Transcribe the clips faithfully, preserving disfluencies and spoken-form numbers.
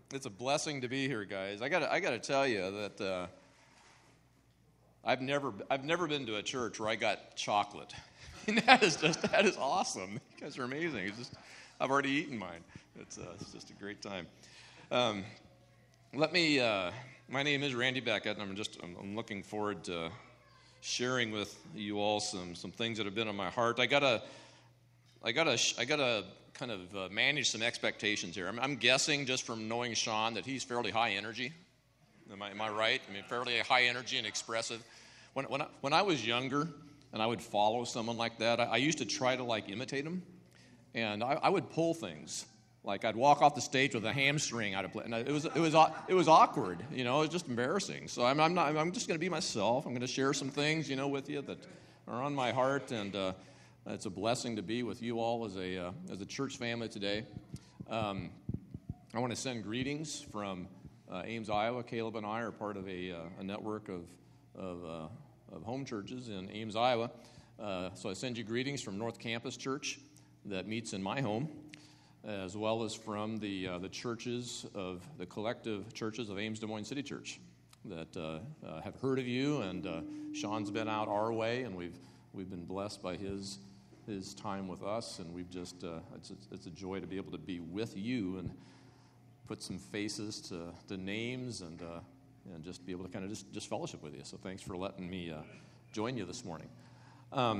It's a blessing to be here, guys. I got I got to tell you that uh, I've never I've never been to a church where I got chocolate. And that is just that is awesome. You guys are amazing. It's just I've already eaten mine. It's uh, it's just a great time. Um, let me. Uh, my name is Randy Beckett, and I'm just I'm, I'm looking forward to sharing with you all some some things that have been on my heart. I gotta I gotta I gotta. kind of uh, manage some expectations here. I'm, I'm guessing just from knowing Sean that he's fairly high energy. Am I, am I right? I mean, fairly high energy and expressive. When when I, when I was younger and I would follow someone like that, I, I used to try to like imitate him, and I, I would pull things. Like I'd walk off the stage with a hamstring out of place, and it was it was it was awkward. You know, it was just embarrassing. So I'm I'm not I'm just going to be myself. I'm going to share some things, you know, with you that are on my heart, and. Uh, It's a blessing to be with you all as a uh, as a church family today. Um, I want to send greetings from uh, Ames, Iowa. Caleb and I are part of a, uh, a network of of, uh, of home churches in Ames, Iowa. Uh, so I send you greetings from North Campus Church that meets in my home, as well as from the uh, the churches of the collective churches of Ames Des Moines City Church that uh, uh, have heard of you. And uh, Sean's been out our way, and we've we've been blessed by his. his time with us, and we've just, uh, it's, a, it's a joy to be able to be with you and put some faces to, to names and uh, and just be able to kind of just, just fellowship with you. So thanks for letting me uh, join you this morning. Um,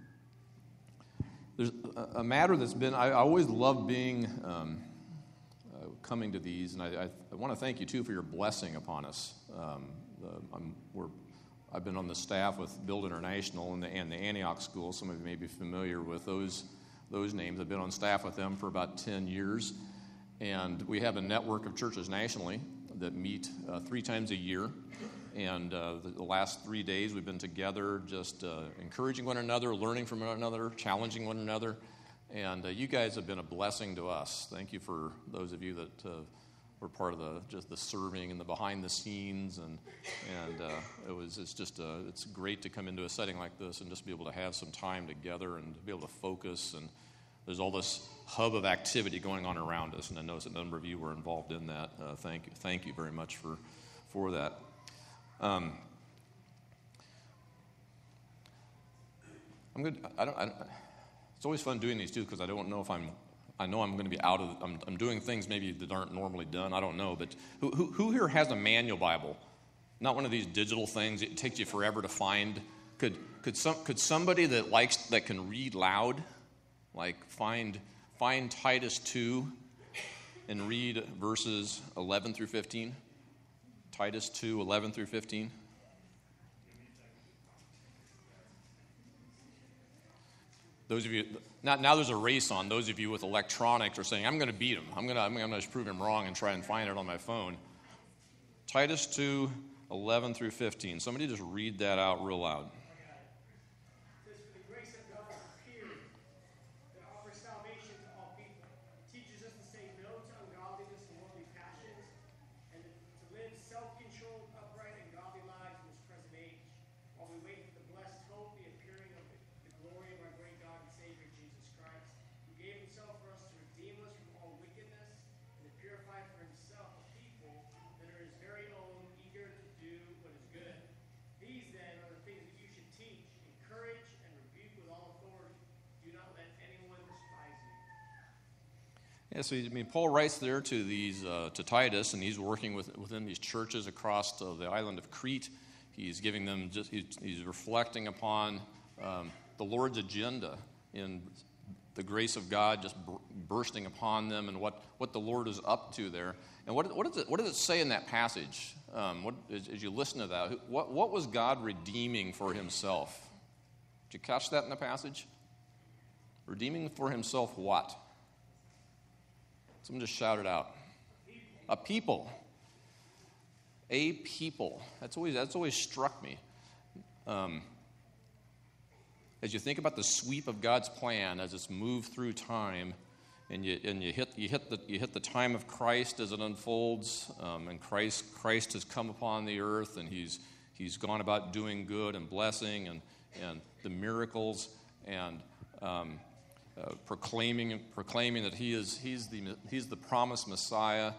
there's a, a matter that's been, I, I always love being, um, uh, coming to these, and I, I, I want to thank you too for your blessing upon us. Um, the, I'm, we're I've been on the staff with Build International and the, and the Antioch School. Some of you may be familiar with those those names. I've been on staff with them for about ten years. And we have a network of churches nationally that meet uh, three times a year. And uh, the, the last three days we've been together just uh, encouraging one another, learning from one another, challenging one another. And uh, you guys have been a blessing to us. Thank you for those of you that uh, were part of the just the serving and the behind the scenes, and and uh, it was it's just uh, it's great to come into a setting like this and just be able to have some time together and be able to focus. And there's all this hub of activity going on around us, and I know a number of you were involved in that. Uh, thank you, thank you very much for for that. Um, I'm good. I don't. I don't it's always fun doing these too because I don't know if I'm. I know I'm going to be out of, I'm, I'm doing things maybe that aren't normally done. I don't know. But who, who, who here has a manual Bible? Not one of these digital things. It takes you forever to find. Could could some could somebody that likes, that can read loud, like find find Titus two and read verses eleven through fifteen? Titus two, eleven through fifteen. Those of you, now, now there's a race on. Those of you with electronics are saying, I'm going to beat him. I'm going to I'm going to prove him wrong and try and find it on my phone. Titus two, eleven through fifteen. Somebody just read that out real loud. Yeah, so I mean, Paul writes there to these uh, to Titus, and he's working with within these churches across uh, the island of Crete. He's giving them just he's, he's reflecting upon um, the Lord's agenda in the grace of God just b- bursting upon them, and what, what the Lord is up to there. And what what does it what does it say in that passage? Um, what as, as you listen to that, what what was God redeeming for Himself? Did you catch that in the passage? Redeeming for Himself what? Someone just shouted out. A people. A people. That's always that's always struck me. Um, as you think about the sweep of God's plan as it's moved through time, and you and you hit you hit the you hit the time of Christ as it unfolds, um, and Christ Christ has come upon the earth, and he's he's gone about doing good and blessing and and the miracles and. Um, Uh, proclaiming proclaiming that he is he's the he's the promised Messiah,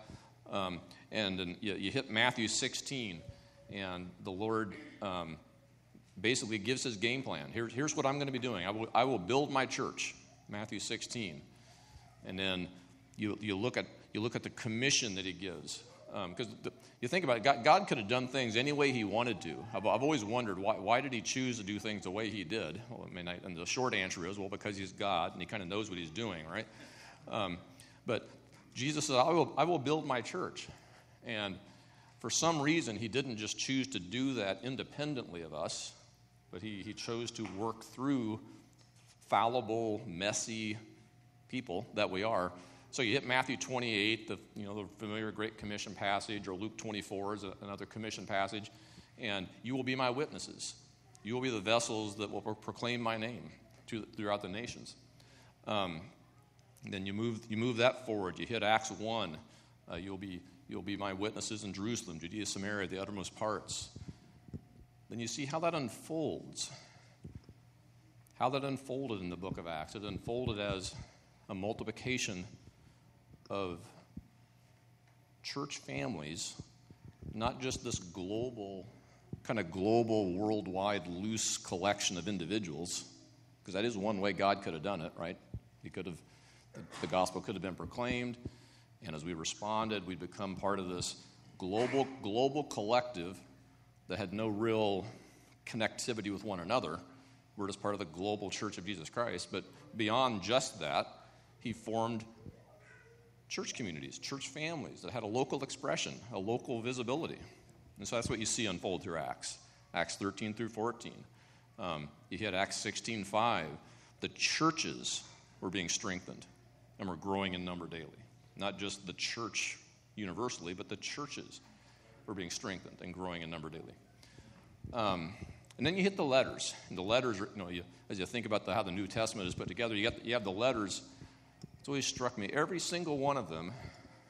Um, and then you, you hit Matthew sixteen, and the Lord um, basically gives his game plan. Here, here's what I'm going to be doing. I will, I will build my church, Matthew sixteen. And then you, you, look, at, you look at the commission that he gives. Because um, you think about it, God, God could have done things any way he wanted to. I've, I've always wondered, why, why did he choose to do things the way he did? Well, I mean, I, and the short answer is, well, because he's God, and he kind of knows what he's doing, right? Um, but Jesus said, I will, I will build my church. And for some reason, he didn't just choose to do that independently of us, but he, he chose to work through fallible, messy people that we are. So you hit Matthew twenty-eight, the you know the familiar Great Commission passage, or Luke twenty-four is a, another commission passage, and you will be my witnesses. You will be the vessels that will proclaim my name to, throughout the nations. Um, then you move you move that forward. You hit Acts one. Uh, you'll be you'll be my witnesses in Jerusalem, Judea, Samaria, the uttermost parts. Then you see how that unfolds. How that unfolded in the book of Acts. It unfolded as a multiplication of church families, not just this global, kind of global, worldwide, loose collection of individuals, because that is one way God could have done it, right? He could have, the, the gospel could have been proclaimed, and as we responded, we'd become part of this global, global collective that had no real connectivity with one another. We're just part of the global church of Jesus Christ, but beyond just that, he formed church communities, church families that had a local expression, a local visibility. And so that's what you see unfold through Acts, Acts thirteen through fourteen. Um, you hit Acts sixteen five. The churches were being strengthened and were growing in number daily. Not just the church universally, but the churches were being strengthened and growing in number daily. Um, and then you hit the letters. And the letters, you know, you, as you think about the, how the New Testament is put together, you, got, you have the letters. It's always struck me, every single one of them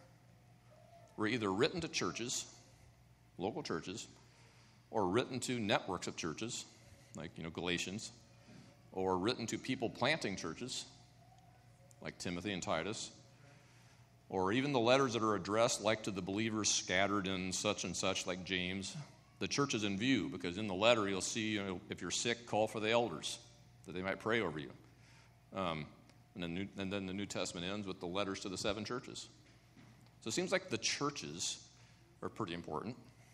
were either written to churches, local churches, or written to networks of churches, like, you know, Galatians, or written to people planting churches, like Timothy and Titus, or even the letters that are addressed, like to the believers scattered in such and such, like James. The church is in view, because in the letter you'll see, you know, if you're sick, call for the elders, that they might pray over you. Um, And then, New, and then the New Testament ends with the letters to the seven churches. So it seems like the churches are pretty important,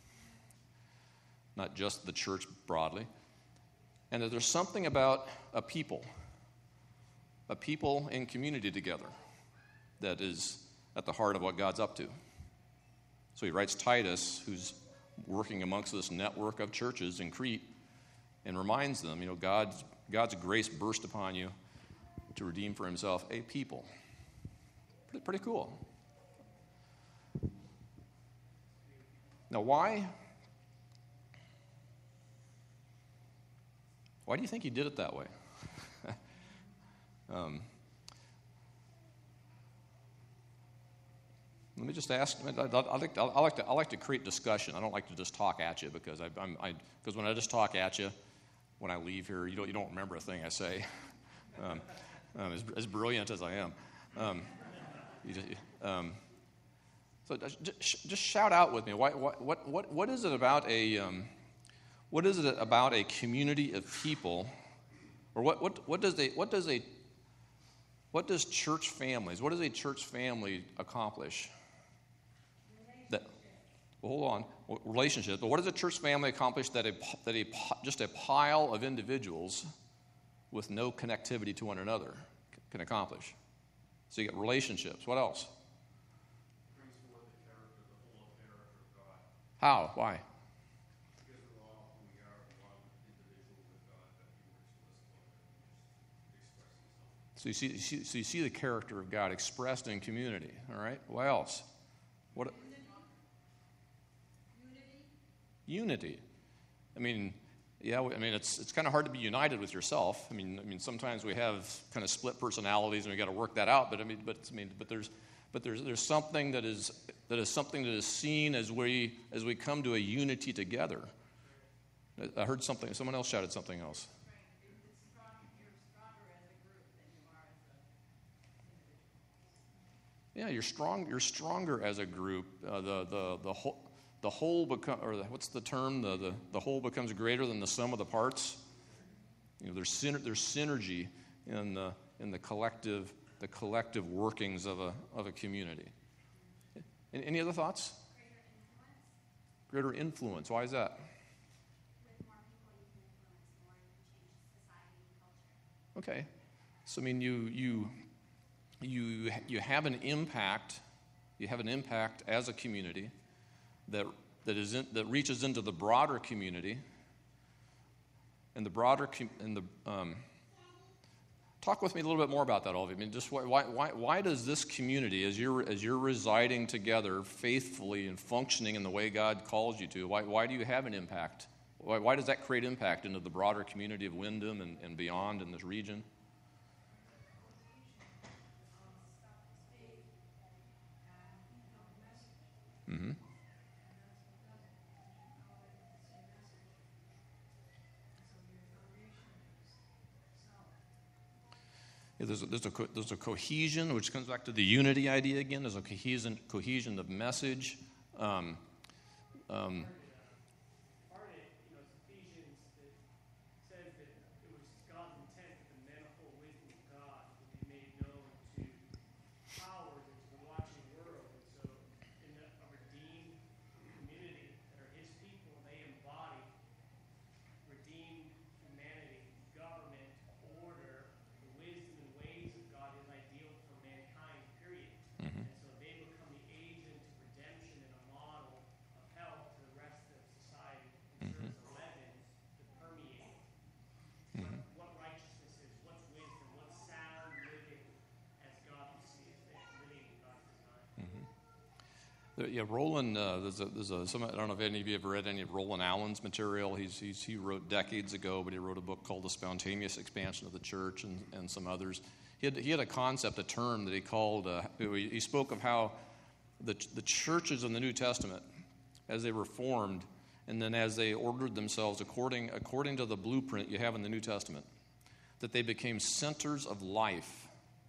not just the church broadly. And that there's something about a people, a people in community together, that is at the heart of what God's up to. So he writes Titus, who's working amongst this network of churches in Crete, and reminds them, you know, God's, God's grace burst upon you to redeem for himself a people. Pretty, pretty cool. Now, why? Why do you think he did it that way? um, let me just ask. I, I, I, like to, I, like to, I like to create discussion. I don't like to just talk at you, because I, I'm I, because when I just talk at you, when I leave here, you don't you don't remember a thing I say. Um, Um, as, as brilliant as I am. Um, you just, um, so just, just shout out with me. Why, what, what, what, what is it about a um, what is it about a community of people, or what, what, what does a what does a what does church families, what does a church family accomplish? That, well, hold on, relationships. But what does a church family accomplish that a that a just a pile of individuals with no connectivity to one another can accomplish? So you get relationships. What else? It brings forth the character, the full character of God. How? Why? Because we're all who we are, one individual with God that He works with us, and just express Himself. So you see, you see, so you see the character of God expressed in community. All right. What else? What? Unity. Unity. I mean. Yeah, I mean, it's it's kind of hard to be united with yourself. I mean, I mean, sometimes we have kind of split personalities, and we got to work that out. But I mean, but I mean, but there's, but there's there's something that is that is something that is seen as we as we come to a unity together. I heard something. Someone else shouted something else. Yeah, you're strong. You're stronger as a group. Uh, the the the whole the whole become or the, what's the term? The, the the whole becomes greater than the sum of the parts. You know, there's syner- there's synergy in the in the collective the collective workings of a of a community. Any, any other thoughts? Greater influence. Greater influence. Why is that? With more people, you can influence more. You can change society and culture. Okay, so I mean, you you you you have an impact. You have an impact as a community that that is in, that reaches into the broader community. And the broader com- and the um, talk with me a little bit more about that, all of you. I mean, just why why why does this community, as you're as you're residing together faithfully and functioning in the way God calls you to, why why do you have an impact? Why, why does that create impact into the broader community of Wyndham and, and beyond in this region? Mm-hmm. Yeah, there's a, there's, a co- there's a cohesion, which comes back to the unity idea again. There's a cohesion, cohesion of message. Um, um, Part of it, you know, it's Ephesians that says that it was God's intent that the manifold wisdom of God would be made known to powers and to the watching world. And so, in the, a redeemed community that are His people, they embody redeemed humanity, government, order, the wisdom and ways of God is ideal for mankind, period. mm-hmm. And so they become the agent of redemption and a model of help to the rest of society. It Mm-hmm. serves a leaven to permeate Mm-hmm. what, what righteousness is, what's wisdom, what's sound living as God sees it, living in God's design. Uh, Yeah, Roland. Uh, there's a, there's a. Some, I don't know if any of you have read any of Roland Allen's material. He's, he's he wrote decades ago, but he wrote a book called The Spontaneous Expansion of the Church, and, and some others. He had he had a concept, a term that he called. Uh, he, he spoke of how the the churches in the New Testament, as they were formed, and then as they ordered themselves according according to the blueprint you have in the New Testament, that they became centers of life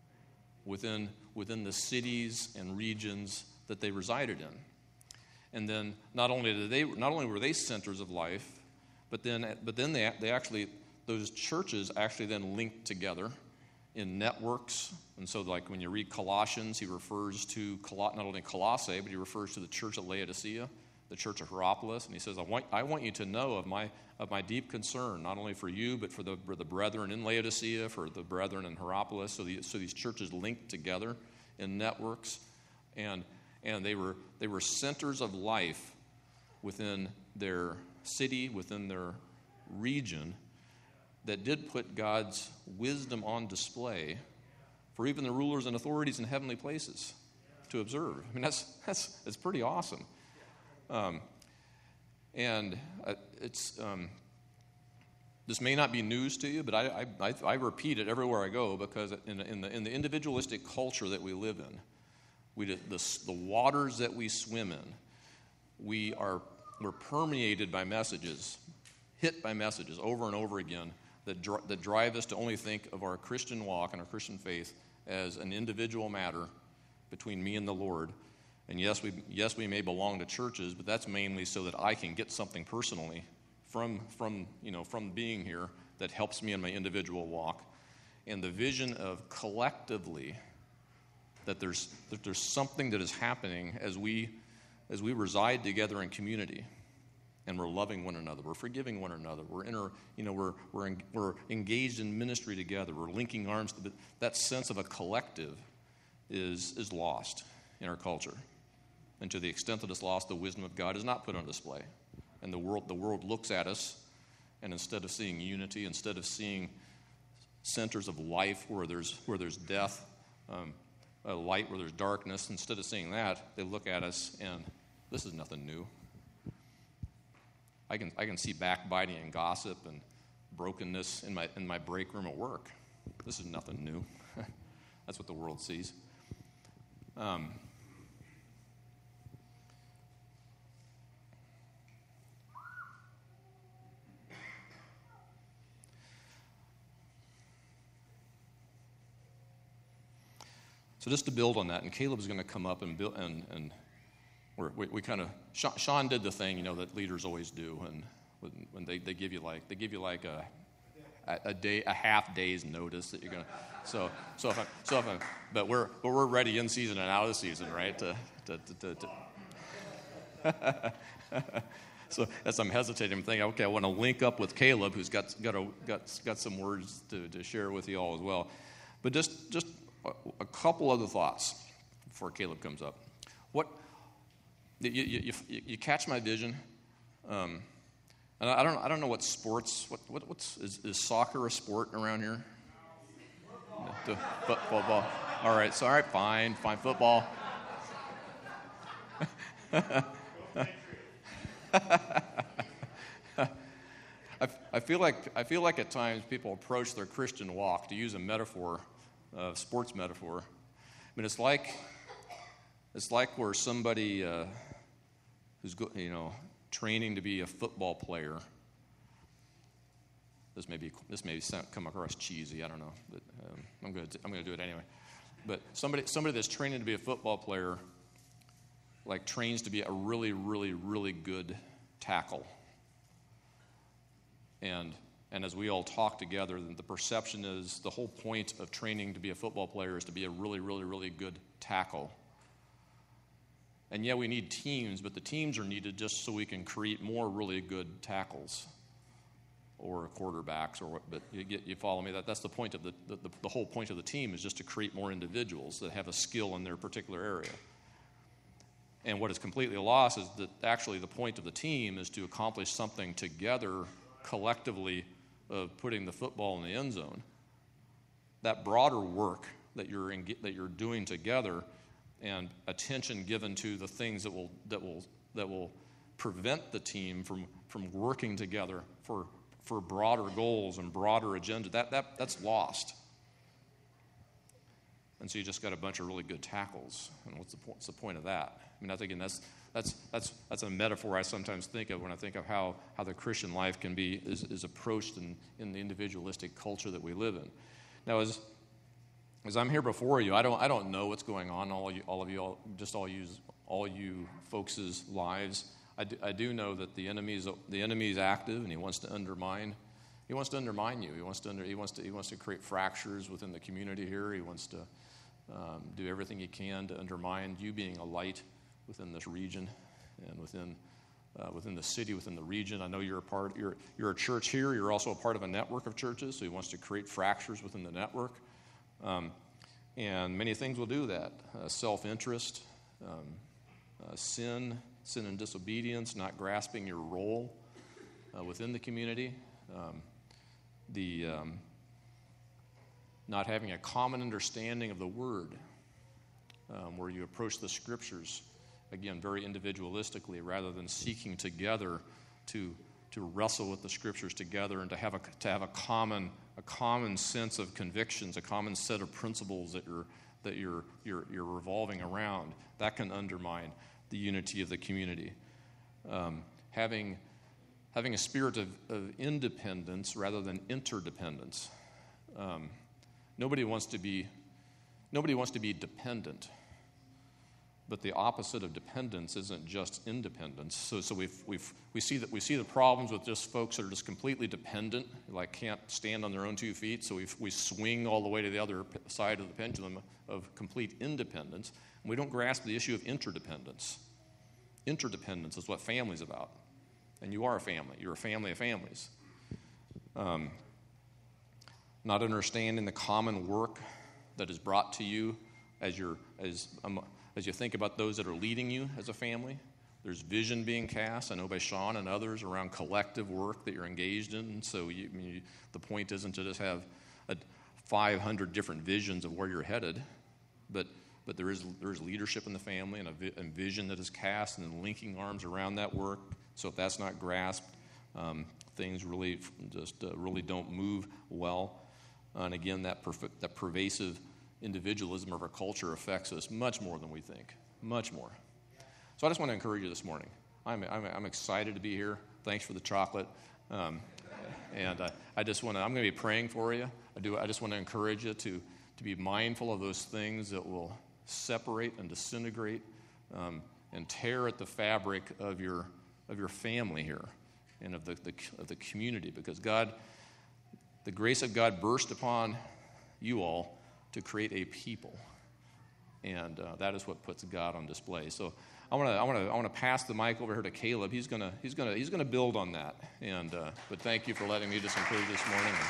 within within the cities and regions that they resided in. And then not only did they not only were they centers of life, but then but then they they actually those churches actually then linked together in networks. And so, like when you read Colossians, he refers to Col- not only Colossae, but he refers to the church at Laodicea, the church of Hierapolis, and he says, "I want I want you to know of my of my deep concern, not only for you, but for the for the brethren in Laodicea, for the brethren in Hierapolis." So the, so these churches linked together in networks, and and they were they were centers of life within their city, within their region, that did put God's wisdom on display for even the rulers and authorities in heavenly places to observe. I mean, that's that's that's pretty awesome. Um, and uh, it's um, this may not be news to you, but I, I I I repeat it everywhere I go, because in in the in the individualistic culture that we live in, we the the waters that we swim in, we are we're permeated by messages, hit by messages over and over again that dr- that drive us to only think of our Christian walk and our Christian faith as an individual matter between me and the Lord. And yes, we yes we may belong to churches, but that's mainly so that I can get something personally from from you know from being here that helps me in my individual walk. And the vision of collectively that there's that there's something that is happening as we as we reside together in community, and we're loving one another, we're forgiving one another, we're inter, you know we're we're en, we're engaged in ministry together, we're linking arms. That sense of a collective is is lost in our culture. And to the extent that it's lost, the wisdom of God is not put on display. And the world, the world looks at us, and instead of seeing unity, instead of seeing centers of life where there's where there's death, um, a light where there's darkness, instead of seeing that, they look at us and this is nothing new. I can I can see backbiting and gossip and brokenness in my in my break room at work. This is nothing new. That's what the world sees. Um, So just to build on that, and Caleb's going to come up and build, and, and we're, we, we kind of, Sean, Sean did the thing, you know, that leaders always do, and when, when they, they give you like, they give you like a, a, a day, a half day's notice that you're going to, so, so if I, so if I, but we're, but we're ready in season and out of the season, right? To, to, to, to, to. So as I'm hesitating, I'm thinking, okay, I want to link up with Caleb, who's got got a, got got some words to, to share with you all as well. But just just a, a couple other thoughts before Caleb comes up. What you you, you, you catch my vision? Um, and I don't I don't know what sports what, what what's is, is soccer a sport around here? No, football. All right, so all right, fine, fine, football. I, I feel like I feel like at times people approach their Christian walk, to use a metaphor, a sports metaphor. I mean, it's like it's like where somebody uh, who's go, you know training to be a football player. This may be this may sound, come across cheesy. I don't know, but um, I'm going to I'm going to do it anyway. But somebody somebody that's training to be a football player, like trains to be a really, really, really good tackle. And and as we all talk together, the perception is the whole point of training to be a football player is to be a really, really, really good tackle. And yeah, we need teams, but the teams are needed just so we can create more really good tackles or quarterbacks or what. But you get you follow me? That that's the point of the the, the whole point of the team is just to create more individuals that have a skill in their particular area. And what is completely lost is that actually the point of the team is to accomplish something together, collectively, of putting the football in the end zone. That broader work that you're in, that you're doing together, and attention given to the things that will that will that will prevent the team from from working together for for broader goals and broader agenda. That that that's lost. And so you just got a bunch of really good tackles. And what's the point, what's the point of that? I mean, I think again, that's that's that's that's a metaphor I sometimes think of when I think of how, how the Christian life can be is, is approached in, in the individualistic culture that we live in. Now, as as I'm here before you, I don't I don't know what's going on in all you all of you all, just all you all you folks' lives. I do, I do know that the enemy is the enemy is active and he wants to undermine. He wants to undermine you. He wants to under, he wants to he wants to create fractures within the community here. He wants to um, do everything he can to undermine you being a light within this region and within uh, within the city, within the region. I know you're a part. You're you're a church here. You're also a part of a network of churches. So he wants to create fractures within the network, um, and many things will do that. Uh, self-interest, um, uh, sin, sin and disobedience, not grasping your role uh, within the community. Um, the um, not having a common understanding of the Word, um, where you approach the Scriptures, again, very individualistically, rather than seeking together to to wrestle with the Scriptures together and to have a to have a common a common sense of convictions, a common set of principles that you're that you're you're you're revolving around. That can undermine the unity of the community. Um, having having a spirit of, of independence rather than interdependence. Um, nobody wants to be nobody wants to be dependent, but the opposite of dependence isn't just independence. So, so we we we see that we see the problems with just folks that are just completely dependent, like can't stand on their own two feet. So we we swing all the way to the other side of the pendulum of complete independence, and we don't grasp the issue of interdependence. Interdependence is what family's about. And you are a family. You're a family of families. Um, not understanding the common work that is brought to you as you're as um, as you think about those that are leading you as a family. There's vision being cast, I know, by Sean and others around collective work that you're engaged in. So you, I mean, you, the point isn't to just have a five hundred different visions of where you're headed, but but there is there is leadership in the family and a vi- and vision that is cast and then linking arms around that work. So if that's not grasped, um, things really just uh, really don't move well. And again, that perf- that pervasive individualism of our culture affects us much more than we think, much more. So I just want to encourage you this morning. I'm I'm, I'm excited to be here. Thanks for the chocolate, um, and uh, I just want to. I'm going to be praying for you. I do. I just want to encourage you to to be mindful of those things that will separate and disintegrate um, and tear at the fabric of your of your family here and of the, the of the community, because God, the grace of God burst upon you all to create a people, and uh, that is what puts God on display. So I want to I want to I want to pass the mic over here to Caleb. He's gonna he's gonna he's gonna build on that. And uh, but thank you for letting me just include this morning. And,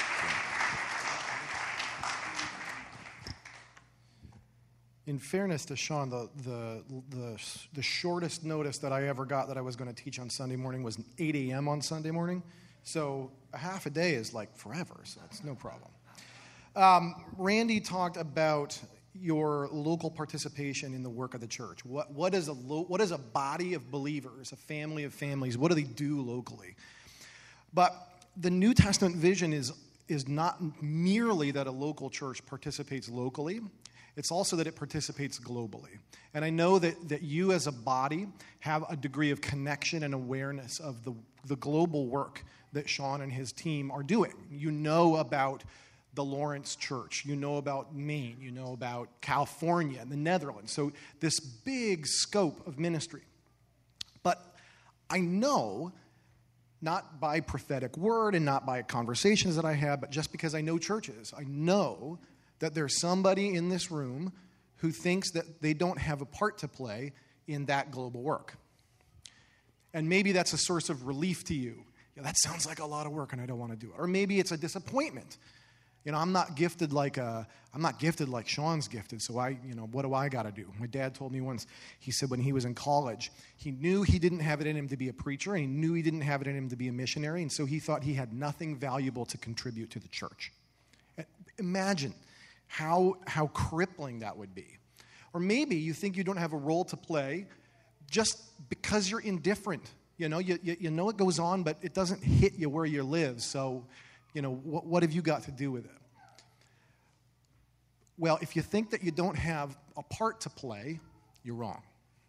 In fairness to Sean, the, the the the shortest notice that I ever got that I was going to teach on Sunday morning was eight a.m. on Sunday morning. So a half a day is like forever, so it's no problem. Um, Randy talked about your local participation in the work of the church. What what is a lo- what is a body of believers, a family of families? What do they do locally? But the New Testament vision is is not merely that a local church participates locally. It's also that it participates globally. And I know that, that you as a body have a degree of connection and awareness of the, the global work that Sean and his team are doing. You know about the Lawrence Church. You know about Maine. You know about California and the Netherlands. So this big scope of ministry. But I know, not by prophetic word and not by conversations that I have, but just because I know churches, I know that there's somebody in this room who thinks that they don't have a part to play in that global work. And maybe that's a source of relief to you. Yeah, that sounds like a lot of work and I don't want to do it. Or maybe it's a disappointment. You know, I'm not gifted like a, I'm not gifted like Sean's gifted, so I, you know, what do I got to do? My dad told me once, he said when he was in college, he knew he didn't have it in him to be a preacher, and he knew he didn't have it in him to be a missionary, and so he thought he had nothing valuable to contribute to the church. Imagine how how crippling that would be. Or maybe you think you don't have a role to play just because you're indifferent. You know, you, you, you know it goes on, but it doesn't hit you where you live, so, you know, what, what have you got to do with it? Well, if you think that you don't have a part to play, you're wrong.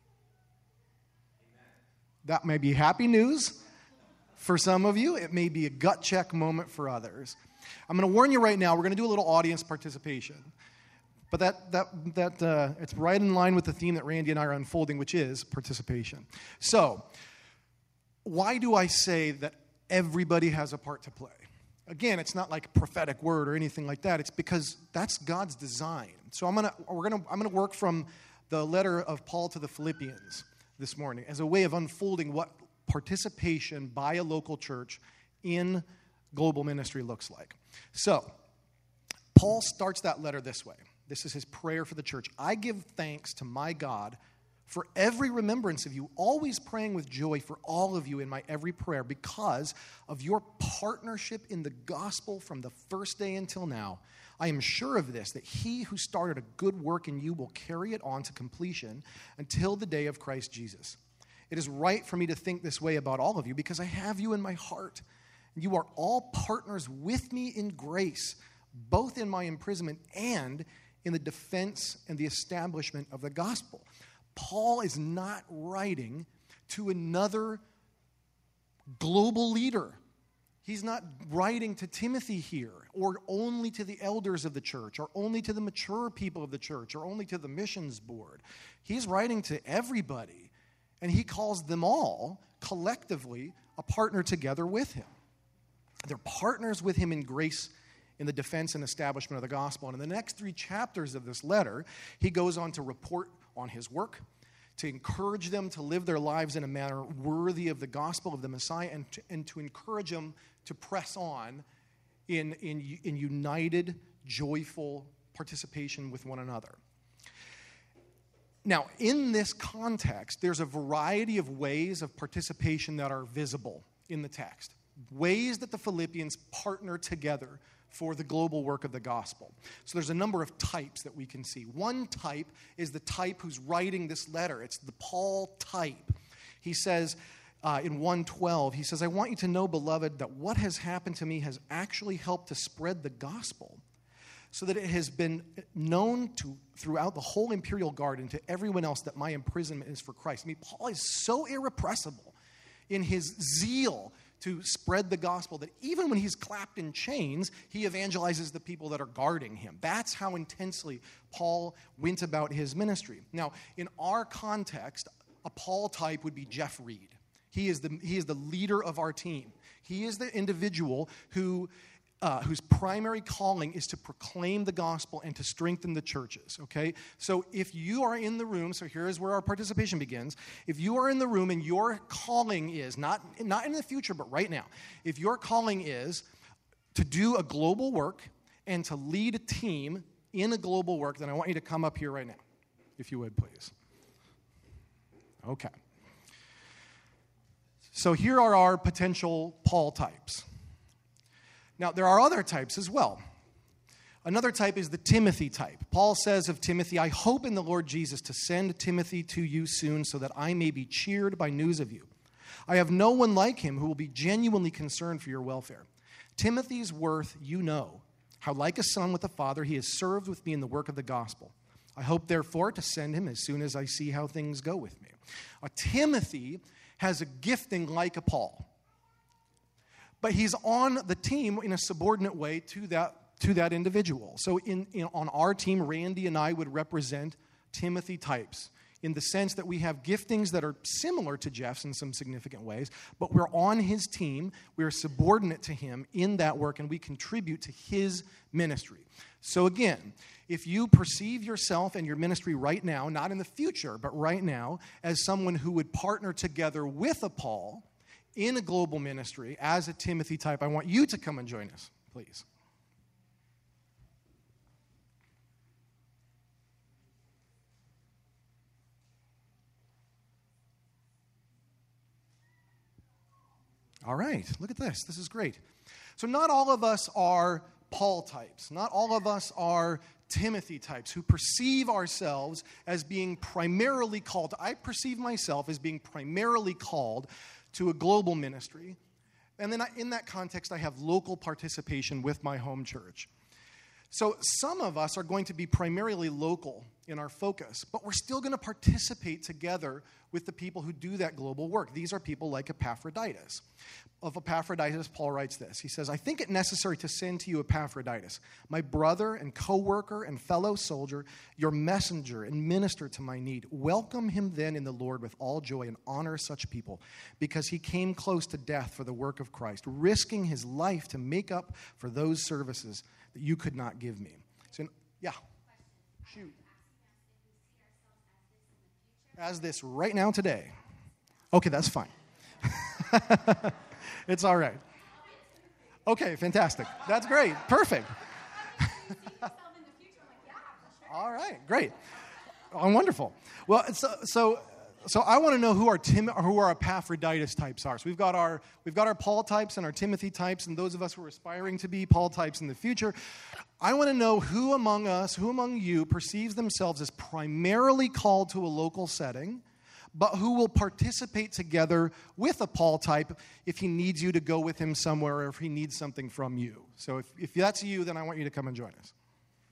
That may be happy news for some of you. It may be a gut check moment for others. I'm going to warn you right now, we're going to do a little audience participation. But that that that uh, it's right in line with the theme that Randy and I are unfolding, which is participation. So, why do I say that everybody has a part to play? Again, it's not like a prophetic word or anything like that. It's because that's God's design. So I'm gonna we're gonna I'm gonna work from the letter of Paul to the Philippians this morning as a way of unfolding what participation by a local church in global ministry looks like. So, Paul starts that letter this way. This is his prayer for the church. I give thanks to my God for every remembrance of you, always praying with joy for all of you in my every prayer because of your partnership in the gospel from the first day until now. I am sure of this, that he who started a good work in you will carry it on to completion until the day of Christ Jesus. It is right for me to think this way about all of you because I have you in my heart. You are all partners with me in grace, both in my imprisonment and in the defense and the establishment of the gospel. Paul is not writing to another global leader. He's not writing to Timothy here, or only to the elders of the church, or only to the mature people of the church, or only to the missions board. He's writing to everybody, and he calls them all collectively a partner together with him. They're partners with him in grace in the defense and establishment of the gospel. And in the next three chapters of this letter, he goes on to report on his work, to encourage them to live their lives in a manner worthy of the gospel of the Messiah, and to, and to encourage them to press on in, in, in united, joyful participation with one another. Now, in this context, there's a variety of ways of participation that are visible in the text. Ways that the Philippians partner together for the global work of the gospel. So there's a number of types that we can see. One type is the type who's writing this letter. It's the Paul type. He says uh, in one twelve, he says, I want you to know, beloved, that what has happened to me has actually helped to spread the gospel so that it has been known to throughout the whole imperial guard and to everyone else that my imprisonment is for Christ. I mean, Paul is so irrepressible in his zeal to spread the gospel, that even when he's clapped in chains, he evangelizes the people that are guarding him. That's how intensely Paul went about his ministry. Now, in our context, a Paul type would be Jeff Reed. He is the, he is the leader of our team. He is the individual who Uh, whose primary calling is to proclaim the gospel and to strengthen the churches, okay? So if you are in the room, so here is where our participation begins. If you are in the room and your calling is, not, not in the future, but right now, if your calling is to do a global work and to lead a team in a global work, then I want you to come up here right now, if you would, please. Okay. So here are our potential Paul types. Now, there are other types as well. Another type is the Timothy type. Paul says of Timothy, I hope in the Lord Jesus to send Timothy to you soon so that I may be cheered by news of you. I have no one like him who will be genuinely concerned for your welfare. Timothy's worth you know, how like a son with a father he has served with me in the work of the gospel. I hope, therefore, to send him as soon as I see how things go with me. Uh, Timothy has a gifting like a Paul. But he's on the team in a subordinate way to that, to that individual. So in, in, on our team, Randy and I would represent Timothy types in the sense that we have giftings that are similar to Jeff's in some significant ways, but we're on his team, we're subordinate to him in that work, and we contribute to his ministry. So again, if you perceive yourself and your ministry right now, not in the future, but right now, as someone who would partner together with a Paul in a global ministry as a Timothy type, I want you to come and join us, please. All right, look at this. This is great. So not all of us are Paul types. Not all of us are Timothy types who perceive ourselves as being primarily called. I perceive myself as being primarily called to a global ministry. And then I, in that context, I have local participation with my home church. So some of us are going to be primarily local in our focus, but we're still going to participate together with the people who do that global work. These are people like Epaphroditus. Of Epaphroditus, Paul writes this. He says, I think it necessary to send to you Epaphroditus, my brother and co-worker and fellow soldier, your messenger and minister to my need. Welcome him then in the Lord with all joy and honor such people, because he came close to death for the work of Christ, risking his life to make up for those services that you could not give me. So, yeah. Shoot. As this right now today. Okay, that's fine. It's all right. Okay, fantastic. That's great. Perfect. All right, great. Oh, wonderful. Well, so so so I want to know who our Tim or who our Epaphroditus types are. So we've got our we've got our Paul types and our Timothy types, and those of us who are aspiring to be Paul types in the future. I want to know who among us, who among you perceives themselves as primarily called to a local setting, but who will participate together with a Paul type if he needs you to go with him somewhere or if he needs something from you. So if, if that's you, then I want you to come and join us.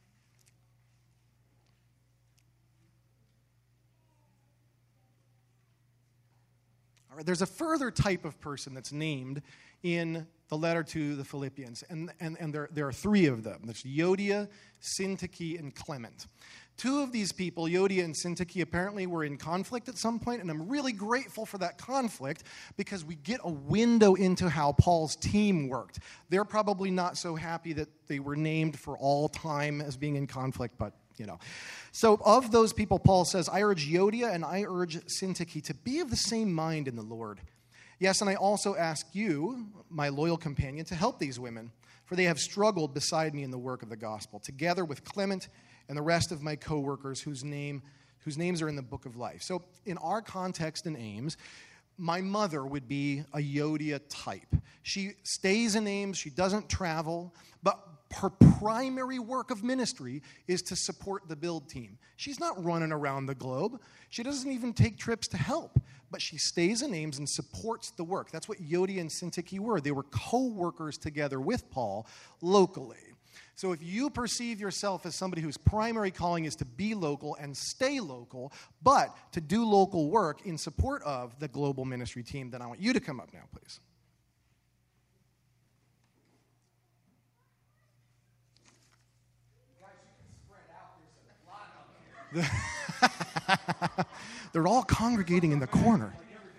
All right, there's a further type of person that's named in the letter to the Philippians, and, and, and there, there are three of them. There's Euodia, Syntyche, and Clement. Two of these people, Euodia and Syntyche, apparently were in conflict at some point, and I'm really grateful for that conflict because we get a window into how Paul's team worked. They're probably not so happy that they were named for all time as being in conflict, but, you know. So of those people, Paul says, I urge Euodia and I urge Syntyche to be of the same mind in the Lord. Yes, and I also ask you, my loyal companion, to help these women, for they have struggled beside me in the work of the gospel, together with Clement and the rest of my co-workers whose name, whose names are in the book of life. So in our context in Ames, my mother would be a Euodia type. She stays in Ames, she doesn't travel, but her primary work of ministry is to support the build team. She's not running around the globe. She doesn't even take trips to help, but she stays in Ames and supports the work. That's what Euodia and Syntyche were. They were co-workers together with Paul locally. So if you perceive yourself as somebody whose primary calling is to be local and stay local, but to do local work in support of the global ministry team, then I want you to come up now, please. They're all congregating in the corner.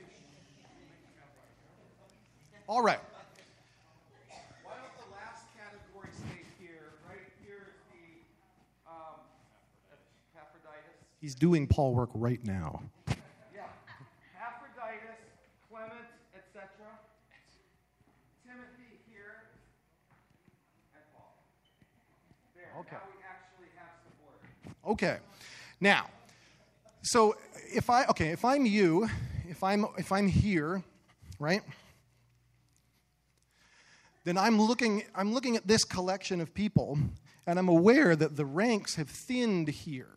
All right. Why don't the last category stay here? Right here is the um, Epaphroditus. He's doing Paul work right now. Yeah. Epaphroditus, Clement, et cetera. Timothy here, and Paul. There. Okay. Now we actually have some order. Okay. Now, so if I okay, if I'm you, if I'm if I'm here, right? Then I'm looking I'm looking at this collection of people, and I'm aware that the ranks have thinned here.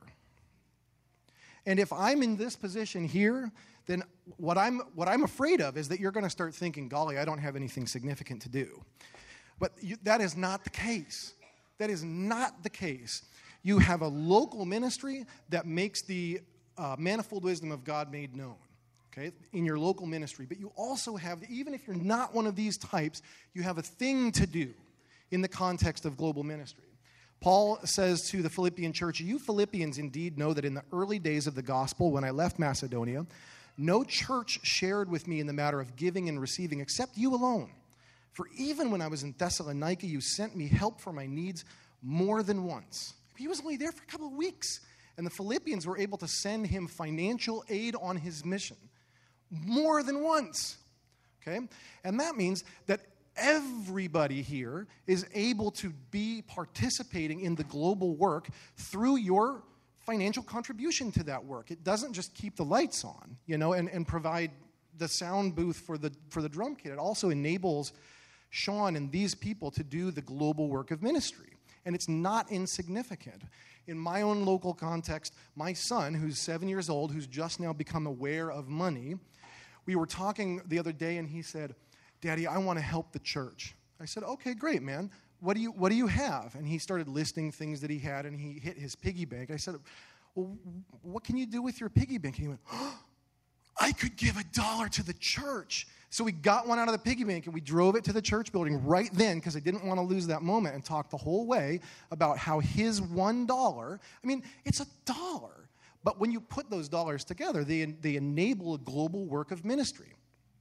And if I'm in this position here, then what I'm what I'm afraid of is that you're going to start thinking, golly, I don't have anything significant to do. But you, that is not the case. That is not the case. You have a local ministry that makes the uh, manifold wisdom of God made known, okay, in your local ministry. But you also have, even if you're not one of these types, you have a thing to do in the context of global ministry. Paul says to the Philippian church, you Philippians indeed know that in the early days of the gospel, when I left Macedonia, no church shared with me in the matter of giving and receiving except you alone. For even when I was in Thessalonica, you sent me help for my needs more than once. He was only there for a couple of weeks, and the Philippians were able to send him financial aid on his mission more than once. Okay? And that means that everybody here is able to be participating in the global work through your financial contribution to that work. It doesn't just keep the lights on, you know, and, and provide the sound booth for the for the drum kit. It also enables Sean and these people to do the global work of ministry. And it's not insignificant. In my own local context, my son, who's seven years old, who's just now become aware of money, we were talking the other day, and he said, Daddy, I want to help the church. I said, okay, great, man. What do you what do you have? And he started listing things that he had, and he hit his piggy bank. I said, well, what can you do with your piggy bank? And he went, oh, I could give a dollar to the church. So we got one out of the piggy bank, and we drove it to the church building right then because I didn't want to lose that moment, and talked the whole way about how his one dollar, I mean, it's a dollar. But when you put those dollars together, they, they enable a global work of ministry.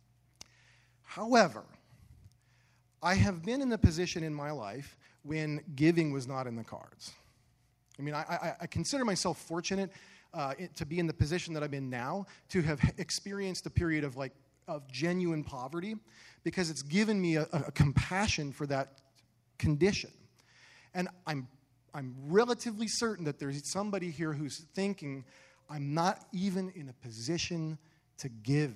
However, I have been in a position in my life when giving was not in the cards. I mean, I, I, I consider myself fortunate uh, to be in the position that I'm in now, to have experienced a period of like of genuine poverty, because it's given me a, a compassion for that condition. And I'm I'm relatively certain that there's somebody here who's thinking, I'm not even in a position to give.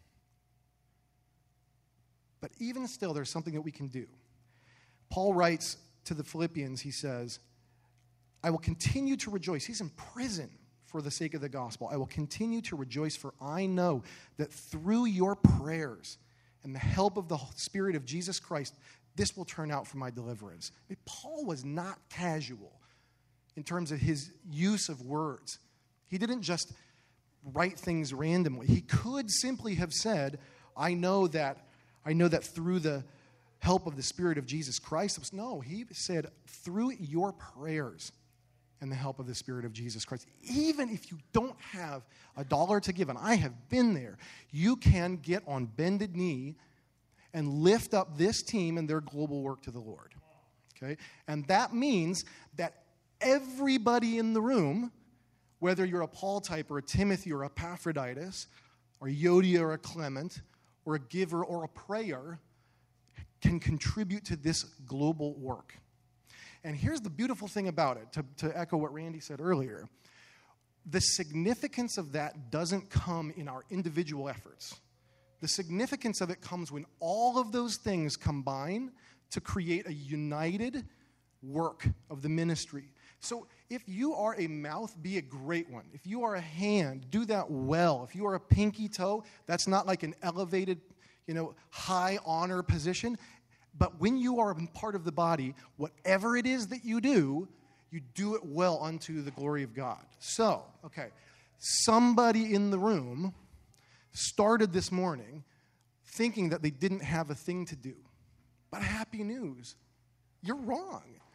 But even still, there's something that we can do. Paul writes to the Philippians, he says, I will continue to rejoice. He's in prison for the sake of the gospel. I will continue to rejoice, for I know that through your prayers and the help of the Spirit of Jesus Christ, this will turn out for my deliverance. I mean, Paul was not casual in terms of his use of words. He didn't just write things randomly. He could simply have said, I know that I know that through the help of the Spirit of Jesus Christ. It was, no, he said, through your prayers and the help of the Spirit of Jesus Christ. Even if you don't have a dollar to give, and I have been there, you can get on bended knee and lift up this team and their global work to the Lord. Okay? And that means that everybody in the room, whether you're a Paul type or a Timothy or a Epaphroditus or a Yodia or a Clement or a giver or a prayer, can contribute to this global work. And here's the beautiful thing about it, to, to echo what Randy said earlier. The significance of that doesn't come in our individual efforts. The significance of it comes when all of those things combine to create a united work of the ministry. So if you are a mouth, be a great one. If you are a hand, do that well. If you are a pinky toe, that's not like an elevated, you know, high honor position. But when you are part of the body, whatever it is that you do, you do it well unto the glory of God. So, okay, somebody in the room started this morning thinking that they didn't have a thing to do. But happy news, you're wrong.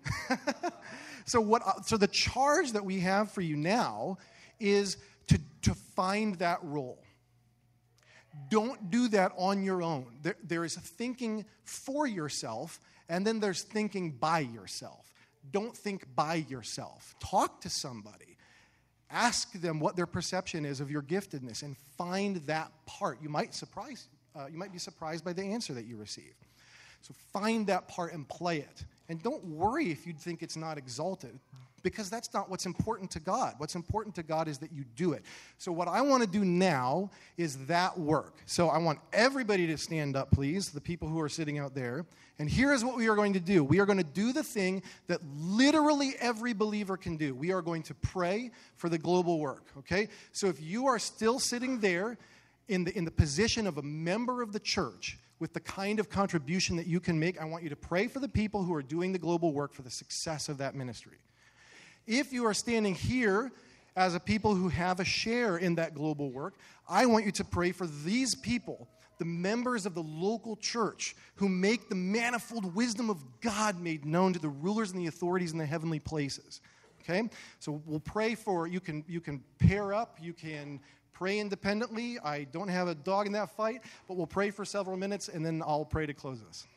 so what? So the charge that we have for you now is to, to find that role. Don't do that on your own. There, there is thinking for yourself, and then there's thinking by yourself. Don't think by yourself. Talk to somebody. Ask them what their perception is of your giftedness, and find that part. You might surprise. Uh, you might be surprised by the answer that you receive. So find that part and play it. And don't worry if you think it's not exalted, because that's not what's important to God. What's important to God is that you do it. So what I want to do now is that work. So I want everybody to stand up, please, the people who are sitting out there. And here is what we are going to do. We are going to do the thing that literally every believer can do. We are going to pray for the global work, okay? So if you are still sitting there in the, in the position of a member of the church, with the kind of contribution that you can make, I want you to pray for the people who are doing the global work for the success of that ministry. If you are standing here as a people who have a share in that global work, I want you to pray for these people, the members of the local church who make the manifold wisdom of God made known to the rulers and the authorities in the heavenly places. Okay? So we'll pray for, you can, you can pair up, you can pray independently. I don't have a dog in that fight, but we'll pray for several minutes, and then I'll pray to close this.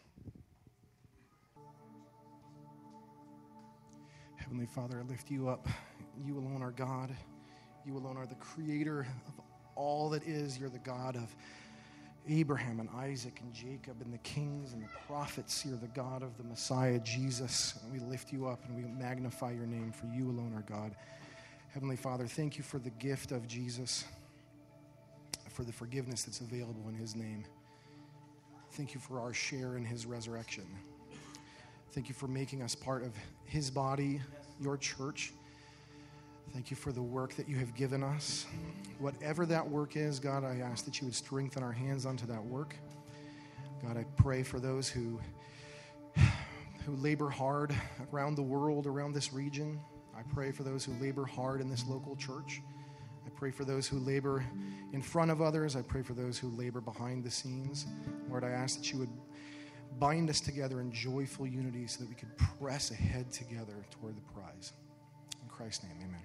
Heavenly Father, I lift you up. You alone are God. You alone are the creator of all that is. You're the God of Abraham and Isaac and Jacob and the kings and the prophets. You're the God of the Messiah, Jesus. And we lift you up and we magnify your name, for you alone are God. Heavenly Father, thank you for the gift of Jesus, for the forgiveness that's available in his name. Thank you for our share in his resurrection. Thank you for making us part of his body, your church. Thank you for the work that you have given us. Whatever that work is, God, I ask that you would strengthen our hands unto that work. God, I pray for those who, who labor hard around the world, around this region. I pray for those who labor hard in this local church. I pray for those who labor in front of others. I pray for those who labor behind the scenes. Lord, I ask that you would bind us together in joyful unity so that we could press ahead together toward the prize. In Christ's name, amen.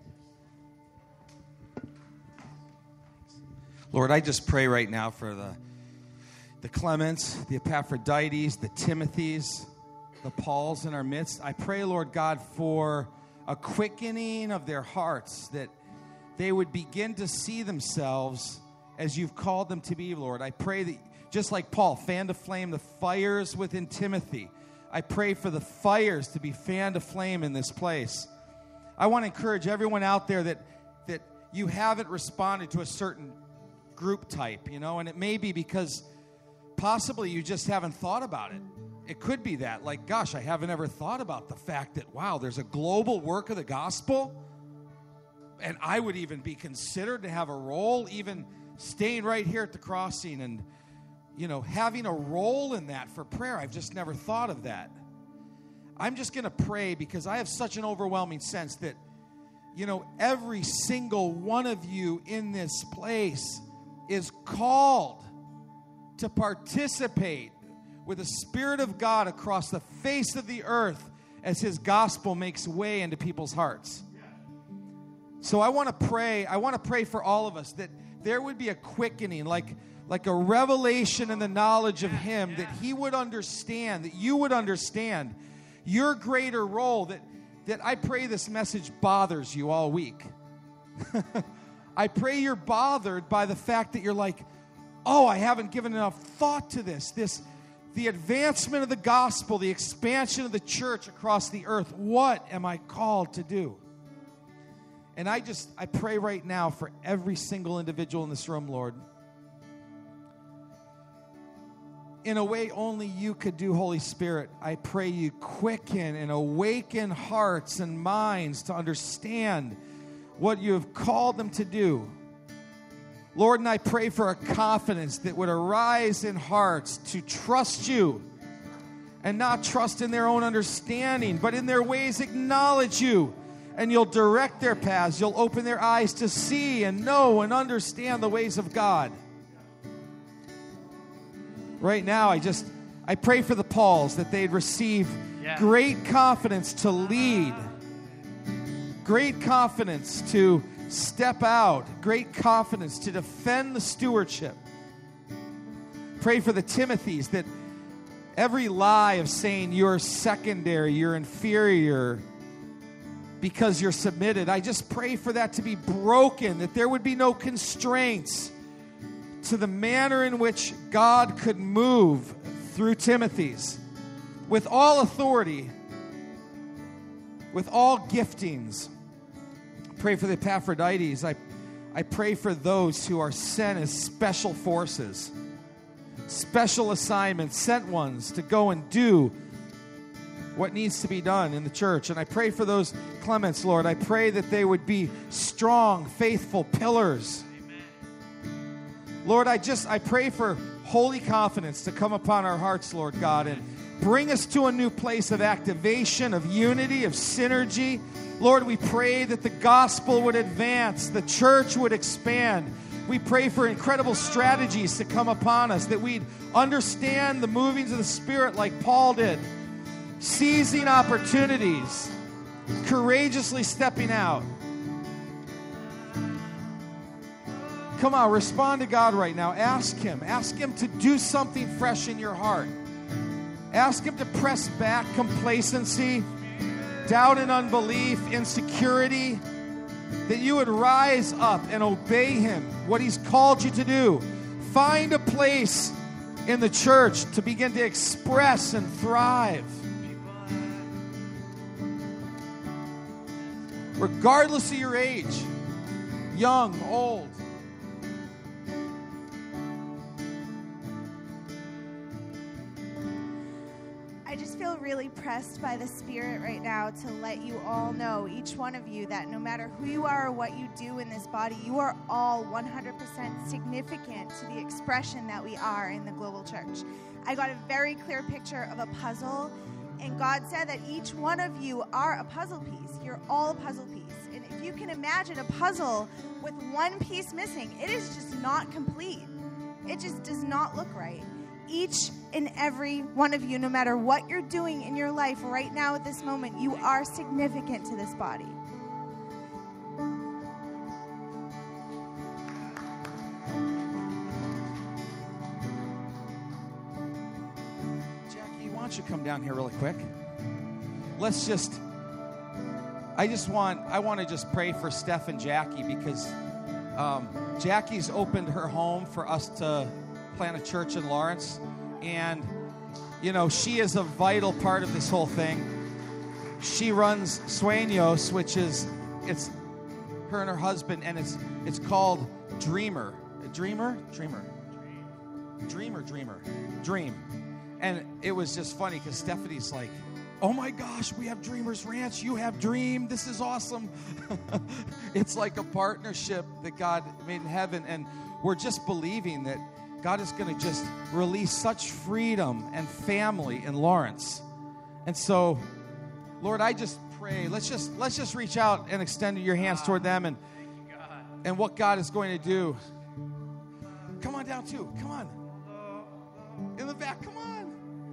Lord, I just pray right now for the, the Clements, the Epaphrodites, the Timothys, the Pauls in our midst. I pray, Lord God, for a quickening of their hearts, that they would begin to see themselves as you've called them to be, Lord. I pray that, just like Paul fanned to flame the fires within Timothy, I pray for the fires to be fanned to flame in this place. I want to encourage everyone out there that that you haven't responded to a certain group type, you know, and it may be because possibly you just haven't thought about it. It could be that, like, gosh, I haven't ever thought about the fact that, wow, there's a global work of the gospel, and I would even be considered to have a role, even staying right here at the crossing and, you know, having a role in that for prayer. I've just never thought of that. I'm just going to pray because I have such an overwhelming sense that, you know, every single one of you in this place is called to participate with the Spirit of God across the face of the earth as his gospel makes way into people's hearts. So I want to pray, I want to pray for all of us that there would be a quickening, like, like a revelation in the knowledge of him, that he would understand, that you would understand your greater role, that, that I pray this message bothers you all week. I pray you're bothered by the fact that you're like, oh, I haven't given enough thought to this, this, the advancement of the gospel, the expansion of the church across the earth. What am I called to do? And I just, I pray right now for every single individual in this room, Lord, in a way only you could do, Holy Spirit. I pray you quicken and awaken hearts and minds to understand what you have called them to do. Lord, and I pray for a confidence that would arise in hearts to trust you and not trust in their own understanding, but in their ways acknowledge you, and you'll direct their paths. You'll open their eyes to see and know and understand the ways of God. Right now, I just, I pray for the Pauls that they'd receive Yeah. great confidence to lead, great confidence to step out, great confidence to defend the stewardship. Pray for the Timothys that every lie of saying you're secondary, you're inferior because you're submitted, I just pray for that to be broken, that there would be no constraints to the manner in which God could move through Timothy's with all authority, with all giftings. Pray for the Epaphrodites. I, I pray for those who are sent as special forces, special assignments, sent ones to go and do what needs to be done in the church. And I pray for those Clements, Lord. I pray that they would be strong, faithful pillars. Lord, I just, I pray for holy confidence to come upon our hearts, Lord God, and bring us to a new place of activation, of unity, of synergy. Lord, we pray that the gospel would advance, the church would expand. We pray for incredible strategies to come upon us, that we'd understand the movings of the Spirit like Paul did, seizing opportunities, courageously stepping out. Come on, respond to God right now. Ask Him. Ask Him to do something fresh in your heart. Ask Him to press back complacency, doubt and unbelief, insecurity, that you would rise up and obey Him, what He's called you to do. Find a place in the church to begin to express and thrive. Regardless of your age, young, old. I just feel really pressed by the Spirit right now to let you all know, each one of you, that no matter who you are or what you do in this body, you are all one hundred percent significant to the expression that we are in the global church. I got a very clear picture of a puzzle, and God said that each one of you are a puzzle piece. You're all a puzzle piece. And if you can imagine a puzzle with one piece missing, it is just not complete. It just does not look right. Each and every one of you, no matter what you're doing in your life right now at this moment, you are significant to this body. Jackie, why don't you come down here really quick? Let's just, I just want, I want to just pray for Steph and Jackie, because um, Jackie's opened her home for us to plant a church in Lawrence, and you know, she is a vital part of this whole thing. She runs Sueños, which is, it's her and her husband, and it's it's called Dreamer. Dreamer? Dreamer. Dreamer, Dreamer. Dream. And it was just funny because Stephanie's like, oh my gosh, we have Dreamers Ranch, you have Dream, this is awesome. It's like a partnership that God made in heaven, and we're just believing that God is going to just release such freedom and family in Lawrence. And so, Lord, I just pray, let's just let's just reach out and extend your hands toward them and and what God is going to do. Come on down too. Come on. In the back, come on.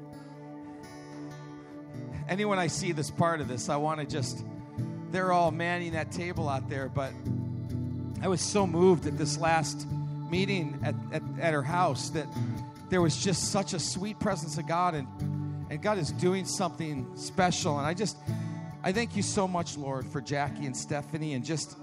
Anyone I see this part of this, I want to just, they're all manning that table out there, but I was so moved at this last meeting at, at, at her house that there was just such a sweet presence of God, and, and God is doing something special. And I just, I thank you so much, Lord, for Jackie and Stephanie and just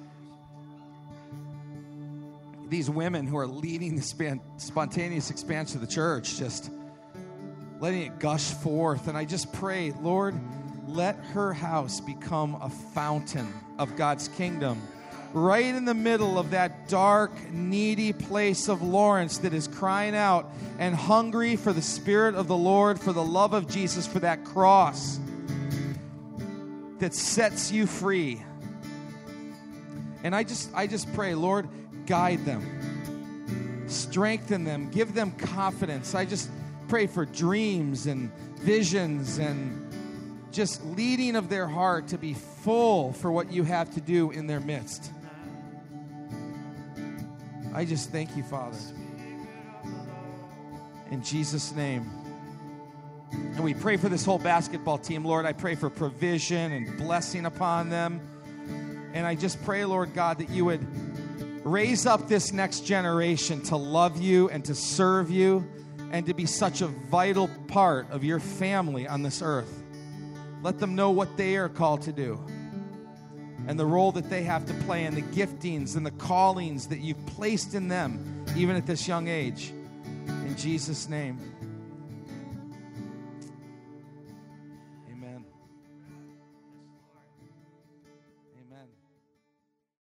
these women who are leading the span, spontaneous expansion of the church, just letting it gush forth. And I just pray, Lord, let her house become a fountain of God's kingdom, right in the middle of that dark, needy place of Lawrence that is crying out and hungry for the Spirit of the Lord, for the love of Jesus, for that cross that sets you free. And I just, I just pray, Lord, guide them, strengthen them, give them confidence. I just pray for dreams and visions and just leading of their heart to be full for what you have to do in their midst. I just thank you, Father. In Jesus' name, And we pray for this whole basketball team, Lord. I pray for provision and blessing upon them. And I just pray, Lord God, that you would raise up this next generation to love you and to serve you and to be such a vital part of your family on this earth. Let them know what they are called to do and the role that they have to play and the giftings and the callings that you've placed in them, even at this young age. In Jesus' name.